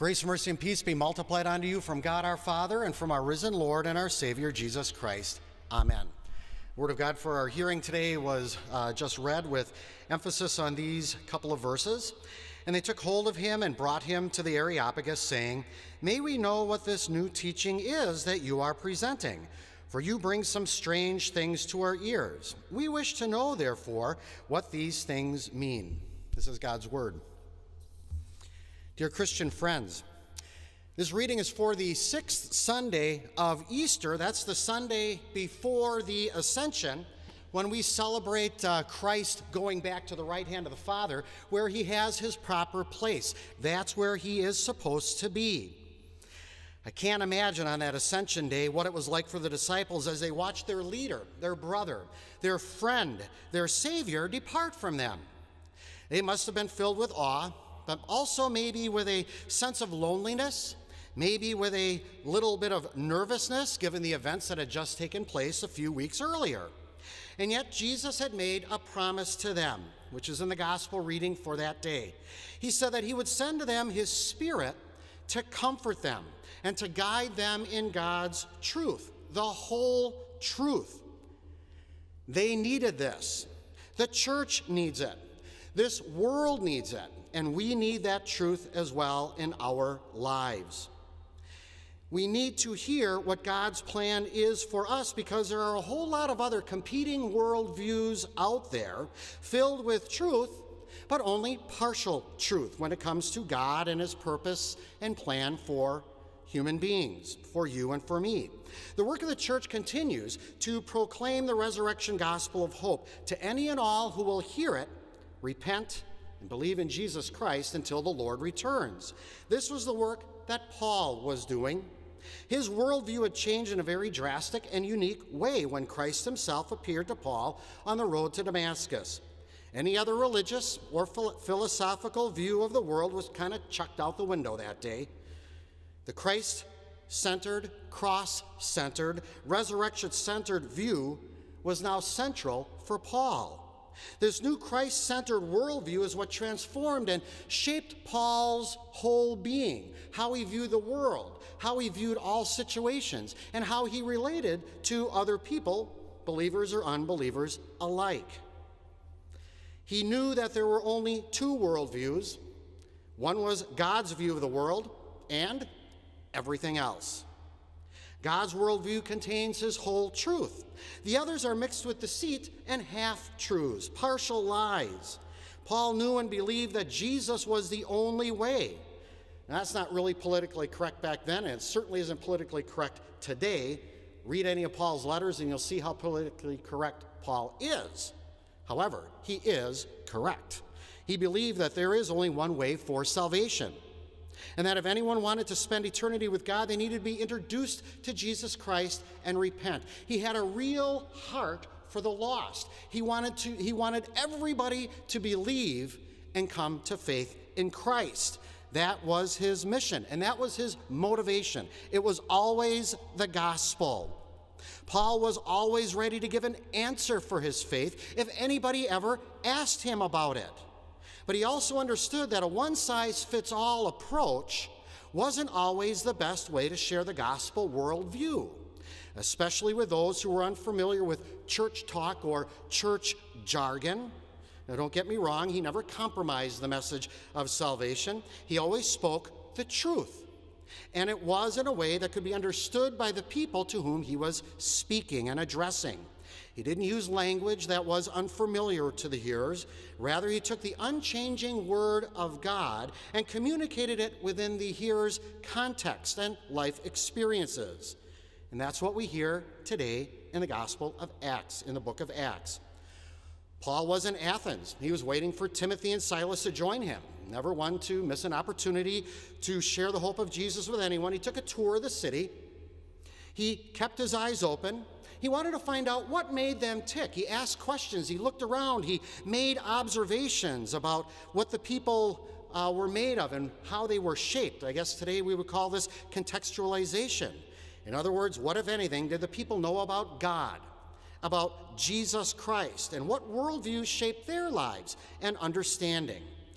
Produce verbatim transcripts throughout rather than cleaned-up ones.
Grace, mercy, and peace be multiplied unto you from God our Father and from our risen Lord and our Savior, Jesus Christ. Amen. The Word of God for our hearing today was uh, just read with emphasis on these couple of verses. And they took hold of him and brought him to the Areopagus, saying, May we know what this new teaching is that you are presenting, for you bring some strange things to our ears. We wish to know, therefore, what these things mean. This is God's Word. Dear Christian friends, this reading is for the sixth Sunday of Easter. That's the Sunday before the Ascension, when we celebrate uh, Christ going back to the right hand of the Father, where he has his proper place. That's where he is supposed to be. I can't imagine on that Ascension Day what it was like for the disciples as they watched their leader, their brother, their friend, their Savior depart from them. They must have been filled with awe, but also maybe with a sense of loneliness, maybe with a little bit of nervousness given the events that had just taken place a few weeks earlier. And yet Jesus had made a promise to them, which is in the gospel reading for that day. He said that he would send to them his Spirit to comfort them and to guide them in God's truth, the whole truth. They needed this. The church needs it. This world needs it. And we need that truth as well in our lives. We need to hear what God's plan is for us because there are a whole lot of other competing worldviews out there filled with truth, but only partial truth when it comes to God and his purpose and plan for human beings, for you and for me. The work of the church continues to proclaim the resurrection gospel of hope to any and all who will hear it, repent, and believe in Jesus Christ until the Lord returns. This was the work that Paul was doing. His worldview had changed in a very drastic and unique way when Christ himself appeared to Paul on the road to Damascus. Any other religious or philosophical view of the world was kind of chucked out the window that day. The Christ-centered, cross-centered, resurrection-centered view was now central for Paul. This new Christ-centered worldview is what transformed and shaped Paul's whole being, how he viewed the world, how he viewed all situations, and how he related to other people, believers or unbelievers alike. He knew that there were only two worldviews. One was God's view of the world and everything else. God's worldview contains his whole truth. The others are mixed with deceit and half-truths, partial lies. Paul knew and believed that Jesus was the only way. And that's not really politically correct back then, and it certainly isn't politically correct today. Read any of Paul's letters and you'll see how politically correct Paul is. However, he is correct. He believed that there is only one way for salvation, and that if anyone wanted to spend eternity with God, they needed to be introduced to Jesus Christ and repent. He had a real heart for the lost. He wanted to, he wanted everybody to believe and come to faith in Christ. That was his mission, and that was his motivation. It was always the gospel. Paul was always ready to give an answer for his faith if anybody ever asked him about it. But he also understood that a one-size-fits-all approach wasn't always the best way to share the gospel worldview, especially with those who were unfamiliar with church talk or church jargon. Now, don't get me wrong, he never compromised the message of salvation. He always spoke the truth, and it was in a way that could be understood by the people to whom he was speaking and addressing. He didn't use language that was unfamiliar to the hearers. Rather, he took the unchanging word of God and communicated it within the hearer's context and life experiences. And that's what we hear today in the Gospel of Acts, in the book of Acts. Paul was in Athens. He was waiting for Timothy and Silas to join him. Never one to miss an opportunity to share the hope of Jesus with anyone. He took a tour of the city. He kept his eyes open. He wanted to find out what made them tick. He asked questions. He looked around. He made observations about what the people uh, were made of and how they were shaped. I guess today we would call this contextualization. In other words, what, if anything, did the people know about God, about Jesus Christ, and what worldviews shaped their lives and understanding?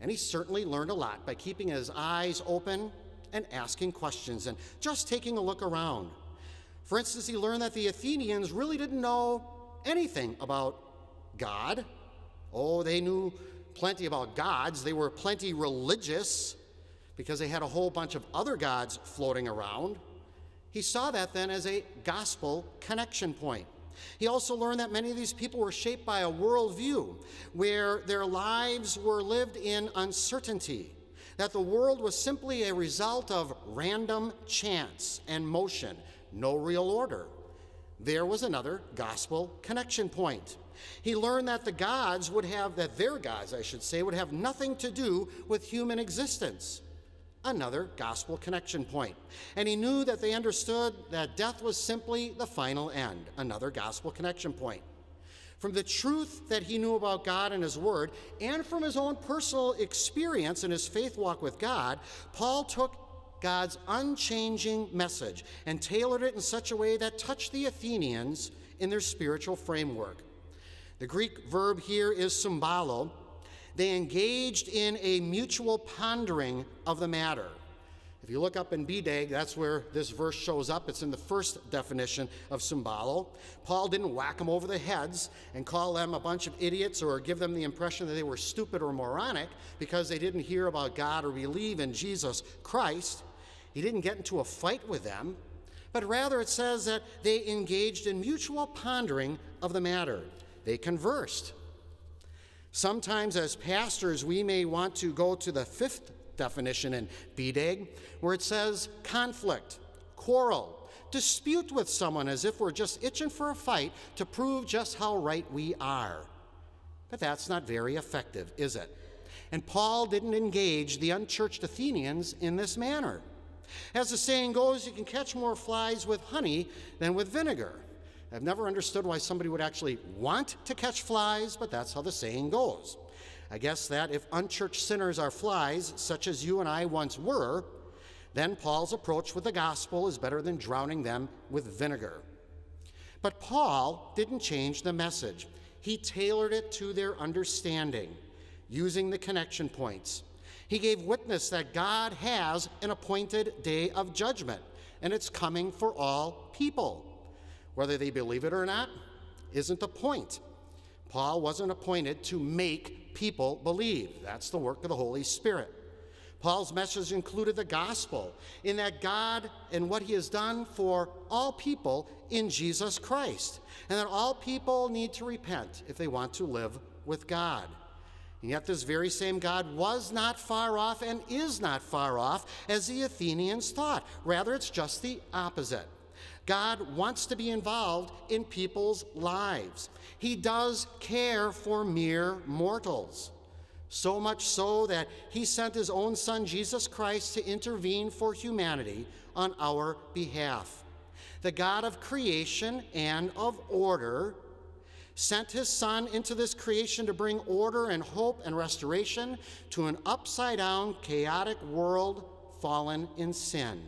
And he certainly learned a lot by keeping his eyes open and asking questions and just taking a look around. For instance, he learned that the Athenians really didn't know anything about God. Oh, they knew plenty about gods. They were plenty religious because they had a whole bunch of other gods floating around. He saw that then as a gospel connection point. He also learned that many of these people were shaped by a worldview where their lives were lived in uncertainty, that the world was simply a result of random chance and motion, no real order. There was another gospel connection point. He learned that the gods would have, that their gods, I should say, would have nothing to do with human existence. Another gospel connection point. And he knew that they understood that death was simply the final end. Another gospel connection point. From the truth that he knew about God and his word, and from his own personal experience in his faith walk with God, Paul took God's unchanging message and tailored it in such a way that touched the Athenians in their spiritual framework. The Greek verb here is symbalo. They engaged in a mutual pondering of the matter. If you look up in B D A G, that's where this verse shows up. It's in the first definition of symbalo. Paul didn't whack them over the heads and call them a bunch of idiots or give them the impression that they were stupid or moronic because they didn't hear about God or believe in Jesus Christ. He didn't get into a fight with them, but rather it says that they engaged in mutual pondering of the matter. They conversed. Sometimes as pastors, we may want to go to the fifth definition in B D A G, where it says conflict, quarrel, dispute with someone as if we're just itching for a fight to prove just how right we are. But that's not very effective, is it? And Paul didn't engage the unchurched Athenians in this manner. As the saying goes, you can catch more flies with honey than with vinegar. I've never understood why somebody would actually want to catch flies, but that's how the saying goes. I guess that if unchurched sinners are flies, such as you and I once were, then Paul's approach with the gospel is better than drowning them with vinegar. But Paul didn't change the message. He tailored it to their understanding, using the connection points. He gave witness that God has an appointed day of judgment, and it's coming for all people. Whether they believe it or not isn't the point. Paul wasn't appointed to make people believe. That's the work of the Holy Spirit. Paul's message included the gospel in that God and what he has done for all people in Jesus Christ, and that all people need to repent if they want to live with God. And yet this very same God was not far off and is not far off as the Athenians thought. Rather, it's just the opposite. God wants to be involved in people's lives. He does care for mere mortals, so much so that he sent his own son, Jesus Christ, to intervene for humanity on our behalf. The God of creation and of order sent his son into this creation to bring order and hope and restoration to an upside-down, chaotic world fallen in sin.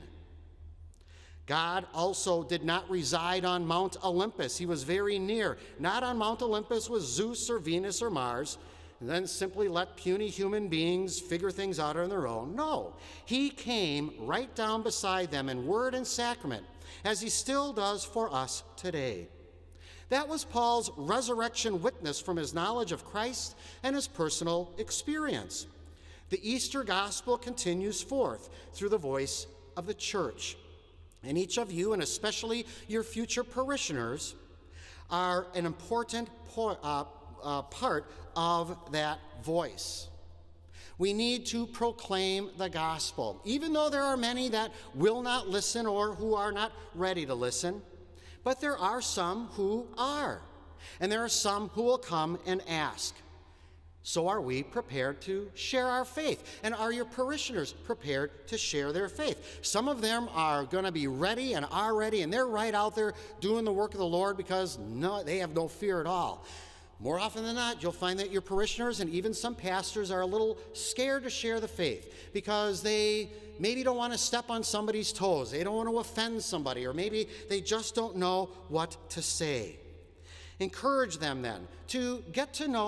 God also did not reside on Mount Olympus. He was very near. Not on Mount Olympus was Zeus or Venus or Mars, and then simply let puny human beings figure things out on their own. No, he came right down beside them in word and sacrament, as he still does for us today. That was Paul's resurrection witness from his knowledge of Christ and his personal experience. The Easter gospel continues forth through the voice of the church. And each of you, and especially your future parishioners, are an important po- uh, uh, part of that voice. We need to proclaim the gospel, even though there are many that will not listen or who are not ready to listen. But there are some who are, and there are some who will come and ask. So are we prepared to share our faith? And are your parishioners prepared to share their faith? Some of them are going to be ready and are ready, and they're right out there doing the work of the Lord because no, they have no fear at all. More often than not, you'll find that your parishioners and even some pastors are a little scared to share the faith because they maybe don't want to step on somebody's toes. They don't want to offend somebody, or maybe they just don't know what to say. Encourage them then to get to know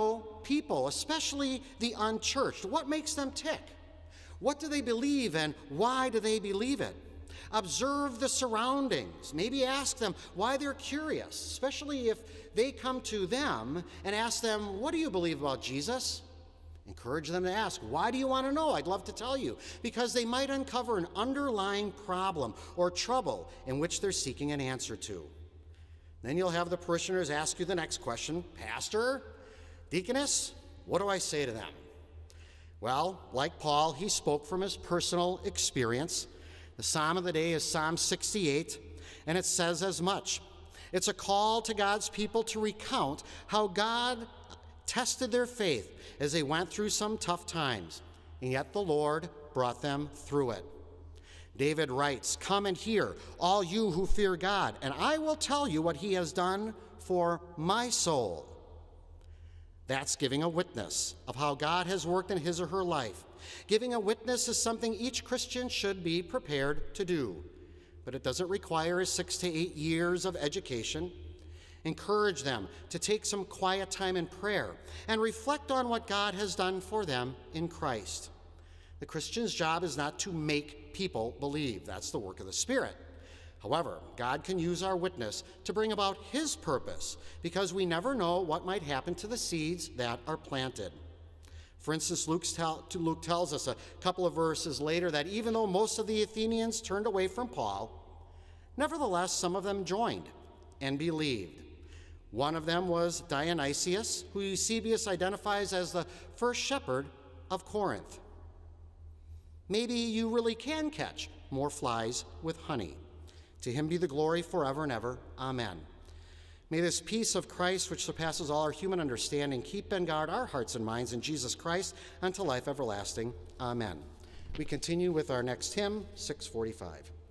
people, especially the unchurched. What makes them tick? What do they believe and why do they believe it? Observe the surroundings. Maybe ask them why they're curious, especially if they come to them and ask them, what do you believe about Jesus? Encourage them to ask, why do you want to know? I'd love to tell you. Because they might uncover an underlying problem or trouble in which they're seeking an answer to. Then you'll have the parishioners ask you the next question, Pastor, Deaconess, what do I say to them? Well, like Paul, he spoke from his personal experience. The psalm of the day is Psalm sixty-eight, and it says as much. It's a call to God's people to recount how God tested their faith as they went through some tough times, and yet the Lord brought them through it. David writes, "Come and hear, all you who fear God, and I will tell you what he has done for my soul." That's giving a witness of how God has worked in his or her life. Giving a witness is something each Christian should be prepared to do, but it doesn't require a six to eight years of education. Encourage them to take some quiet time in prayer and reflect on what God has done for them in Christ. The Christian's job is not to make people believe. That's the work of the Spirit. However, God can use our witness to bring about his purpose because we never know what might happen to the seeds that are planted. For instance, Luke, tell, Luke tells us a couple of verses later that even though most of the Athenians turned away from Paul, nevertheless some of them joined and believed. One of them was Dionysius, who Eusebius identifies as the first shepherd of Corinth. Maybe you really can catch more flies with honey. To him be the glory forever and ever. Amen. May this peace of Christ, which surpasses all our human understanding, keep and guard our hearts and minds in Jesus Christ unto life everlasting. Amen. We continue with our next hymn, six forty-five.